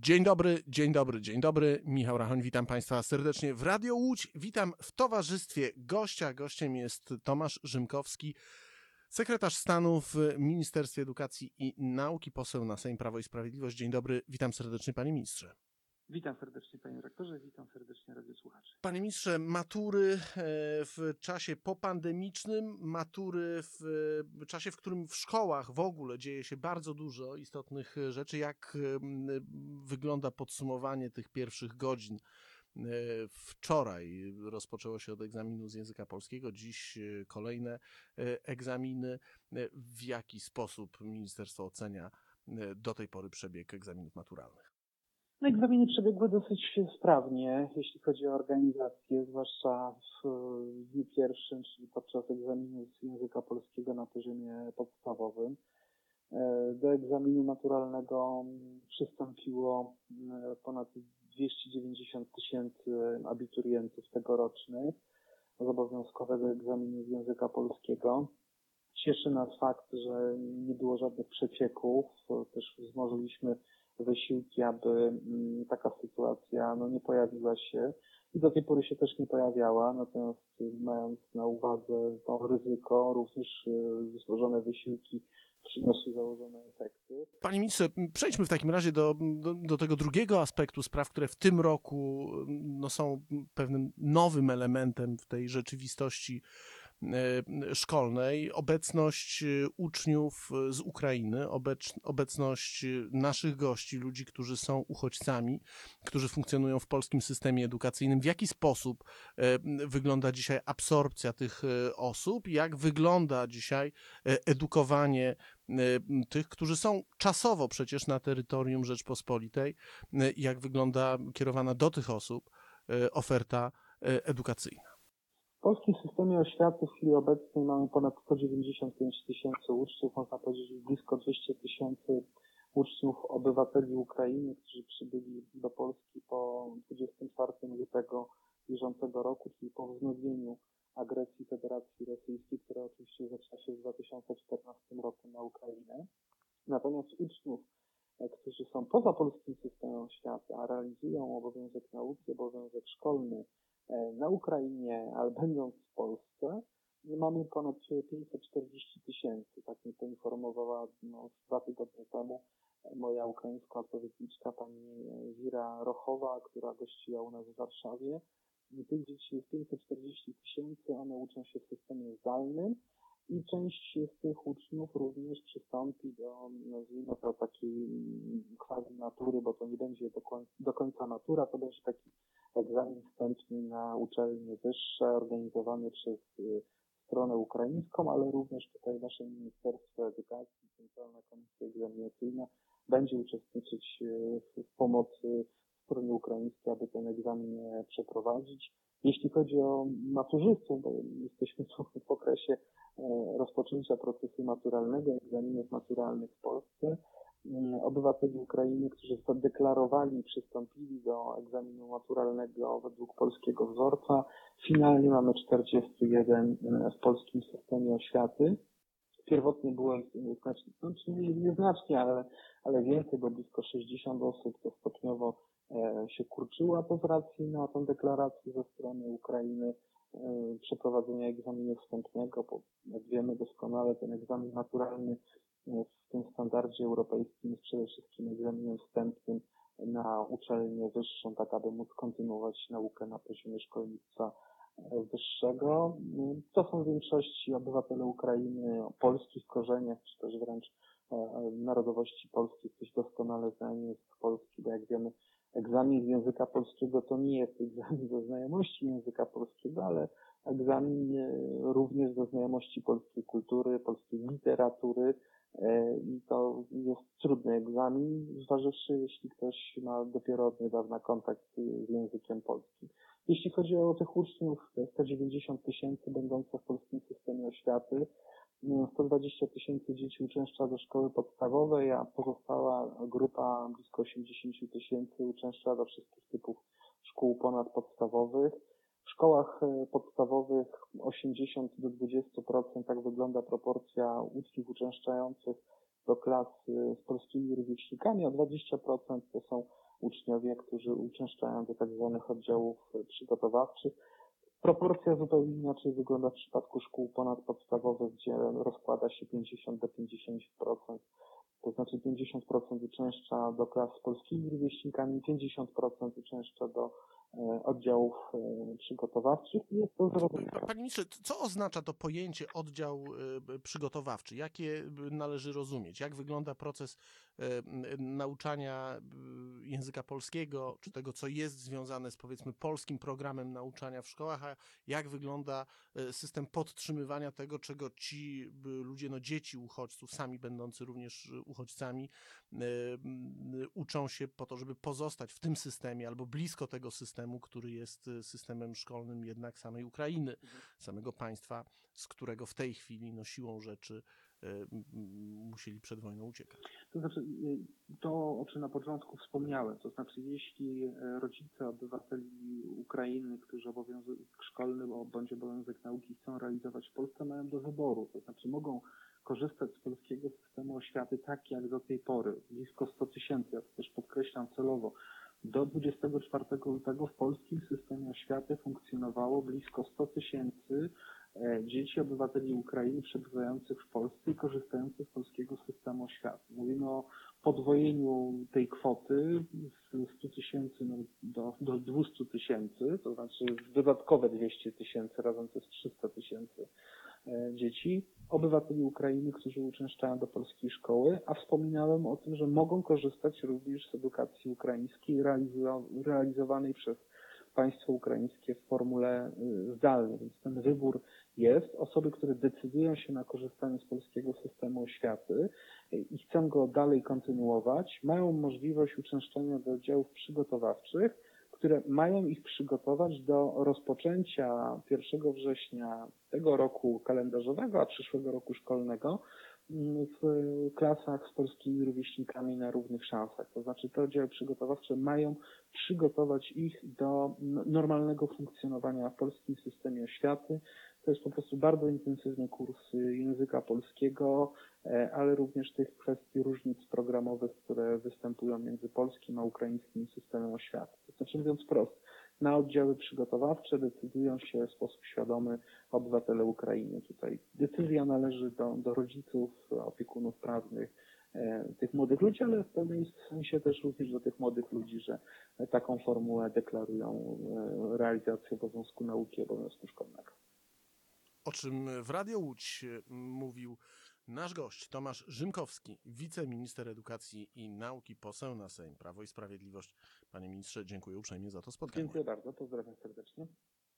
Dzień dobry, dzień dobry, dzień dobry. Michał Rachoń, witam Państwa serdecznie w Radio Łódź. Witam w towarzystwie gościa. Gościem jest Tomasz Rzymkowski, sekretarz stanu w Ministerstwie Edukacji i Nauki, poseł na Sejm Prawo i Sprawiedliwość. Dzień dobry, witam serdecznie panie ministrze. Witam serdecznie panie rektorze, witam serdecznie radiosłuchaczy. Panie ministrze, matury w czasie popandemicznym, matury w czasie, w którym w szkołach w ogóle dzieje się bardzo dużo istotnych rzeczy. Jak wygląda podsumowanie tych pierwszych godzin? Wczoraj rozpoczęło się od egzaminu z języka polskiego, dziś kolejne egzaminy. W jaki sposób ministerstwo ocenia do tej pory przebieg egzaminów maturalnych? No, egzaminy przebiegły dosyć sprawnie, jeśli chodzi o organizację, zwłaszcza w dniu pierwszym, czyli podczas egzaminu z języka polskiego na poziomie podstawowym. Do egzaminu maturalnego przystąpiło ponad 290 000 abiturientów tegorocznych z obowiązkowego egzaminu z języka polskiego. Cieszy nas fakt, że nie było żadnych przecieków, też wzmożyliśmy wysiłki, aby taka sytuacja nie pojawiła się i do tej pory się też nie pojawiała, natomiast mając na uwadze to ryzyko, również złożone wysiłki przyniosły założone efekty. Panie ministrze, przejdźmy w takim razie do tego drugiego aspektu spraw, które w tym roku są pewnym nowym elementem w tej rzeczywistości szkolnej. Obecność uczniów z Ukrainy, obecność naszych gości, ludzi, którzy są uchodźcami, którzy funkcjonują w polskim systemie edukacyjnym. W jaki sposób wygląda dzisiaj absorpcja tych osób? Jak wygląda dzisiaj edukowanie tych, którzy są czasowo przecież na terytorium Rzeczpospolitej? Jak wygląda kierowana do tych osób oferta edukacyjna? W polskim systemie oświaty w chwili obecnej mamy ponad 195 000 uczniów, można powiedzieć blisko 200 000 uczniów, obywateli Ukrainy, którzy przybyli do Polski po 24 lutego bieżącego roku, czyli po wznowieniu agresji Federacji Rosyjskiej, która oczywiście zaczęła się w 2014 roku na Ukrainę. Natomiast uczniów, którzy są poza polskim systemem oświaty, a realizują obowiązek nauki, obowiązek szkolny na Ukrainie, ale będąc w Polsce, mamy ponad 540 000. Tak mnie poinformowała 2 tygodnie temu moja ukraińska odpowiedniczka, pani Wira Rochowa, która gościła u nas w Warszawie. Tych dzieci jest 540 000, one uczą się w systemie zdalnym i część z tych uczniów również przystąpi do, nazwijmy to, takiej quasi matury, bo to nie będzie do końca matura, to będzie taki egzamin wstępny na uczelnie wyższe organizowany przez stronę ukraińską, ale również tutaj nasze Ministerstwo Edukacji, Centralna Komisja Egzaminacyjna będzie uczestniczyć w pomocy stronie ukraińskiej, aby ten egzamin przeprowadzić. Jeśli chodzi o maturzystów, bo jesteśmy w okresie rozpoczęcia procesu maturalnego, egzaminów maturalnych w Polsce, obywateli Ukrainy, którzy zadeklarowali i przystąpili do egzaminu maturalnego według polskiego wzorca. Finalnie mamy 41 w polskim systemie oświaty. Pierwotnie było nieznacznie, ale więcej, bo blisko 60 osób, to stopniowo się kurczyło, to z racji na tę deklarację ze strony Ukrainy przeprowadzenia egzaminu wstępnego, bo jak wiemy doskonale, ten egzamin maturalny w tym standardzie europejskim jest przede wszystkim egzaminem wstępnym na uczelnię wyższą, tak aby móc kontynuować naukę na poziomie szkolnictwa wyższego. To są w większości obywatele Ukrainy o polskich korzeniach, czy też wręcz narodowości polskiej. Ktoś doskonale zna język polski, bo jak wiemy, egzamin z języka polskiego to nie jest egzamin ze znajomości języka polskiego, ale egzamin również ze znajomości polskiej kultury, polskiej literatury. I to jest trudny egzamin, zważywszy, jeśli ktoś ma dopiero od niedawna kontakt z językiem polskim. Jeśli chodzi o tych uczniów, 190 000 będące w polskim systemie oświaty, 120 000 dzieci uczęszcza do szkoły podstawowej, a pozostała grupa, blisko 80 000, uczęszcza do wszystkich typów szkół ponadpodstawowych. W szkołach podstawowych 80 do 20%, tak wygląda proporcja uczniów uczęszczających do klas z polskimi rówieśnikami, a 20% to są uczniowie, którzy uczęszczają do tak zwanych oddziałów przygotowawczych. Proporcja zupełnie inaczej wygląda w przypadku szkół ponadpodstawowych, gdzie rozkłada się 50 do 50%. To znaczy 50% uczęszcza do klas z polskimi rówieśnikami, 50% uczęszcza do oddziałów przygotowawczych i jest to zrozumiałe. Panie ministrze, co oznacza to pojęcie oddział przygotowawczy? Jakie należy rozumieć? Jak wygląda proces nauczania języka polskiego, czy tego, co jest związane z, powiedzmy, polskim programem nauczania w szkołach, a jak wygląda system podtrzymywania tego, czego ci ludzie, no dzieci uchodźców, sami będący również uchodźcami, uczą się po to, żeby pozostać w tym systemie albo blisko tego systemu, który jest systemem szkolnym jednak samej Ukrainy, samego państwa, z którego w tej chwili no, siłą rzeczy musieli przed wojną uciekać. To znaczy, to o czym na początku wspomniałem, to znaczy jeśli rodzice obywateli Ukrainy, którzy obowiązek szkolny bądź obowiązek nauki chcą realizować w Polsce, mają do wyboru, to znaczy mogą korzystać z polskiego systemu oświaty tak jak do tej pory, blisko 100 000, ja to też podkreślam celowo. Do 24 lutego w polskim systemie oświaty funkcjonowało blisko 100 000 dzieci, obywateli Ukrainy przebywających w Polsce i korzystających z polskiego systemu oświaty. Mówimy o podwojeniu tej kwoty z 100 000 do 200 000, to znaczy dodatkowe 200 000, razem to jest 300 000 dzieci, obywateli Ukrainy, którzy uczęszczają do polskiej szkoły, a wspominałem o tym, że mogą korzystać również z edukacji ukraińskiej realizowanej przez państwo ukraińskie w formule zdalnej. Więc ten wybór jest. Osoby, które decydują się na korzystanie z polskiego systemu oświaty i chcą go dalej kontynuować, mają możliwość uczęszczania do oddziałów przygotowawczych, które mają ich przygotować do rozpoczęcia 1 września tego roku kalendarzowego, a przyszłego roku szkolnego w klasach z polskimi rówieśnikami na równych szansach. To znaczy te oddziały przygotowawcze mają przygotować ich do normalnego funkcjonowania w polskim systemie oświaty. To jest po prostu bardzo intensywny kurs języka polskiego, ale również tych kwestii różnic programowych, które występują między polskim a ukraińskim systemem oświaty. To znaczy mówiąc wprost, na oddziały przygotowawcze decydują się w sposób świadomy obywatele Ukrainy. Tutaj decyzja należy do rodziców, opiekunów prawnych tych młodych ludzi, ale w pewnym sensie też również do tych młodych ludzi, że taką formułę deklarują realizację obowiązku nauki, obowiązku szkolnego. O czym w Radio Łódź mówił nasz gość Tomasz Rzymkowski, wiceminister edukacji i nauki, poseł na Sejm Prawo i Sprawiedliwość. Panie ministrze, dziękuję uprzejmie za to spotkanie. Dziękuję bardzo, pozdrawiam serdecznie.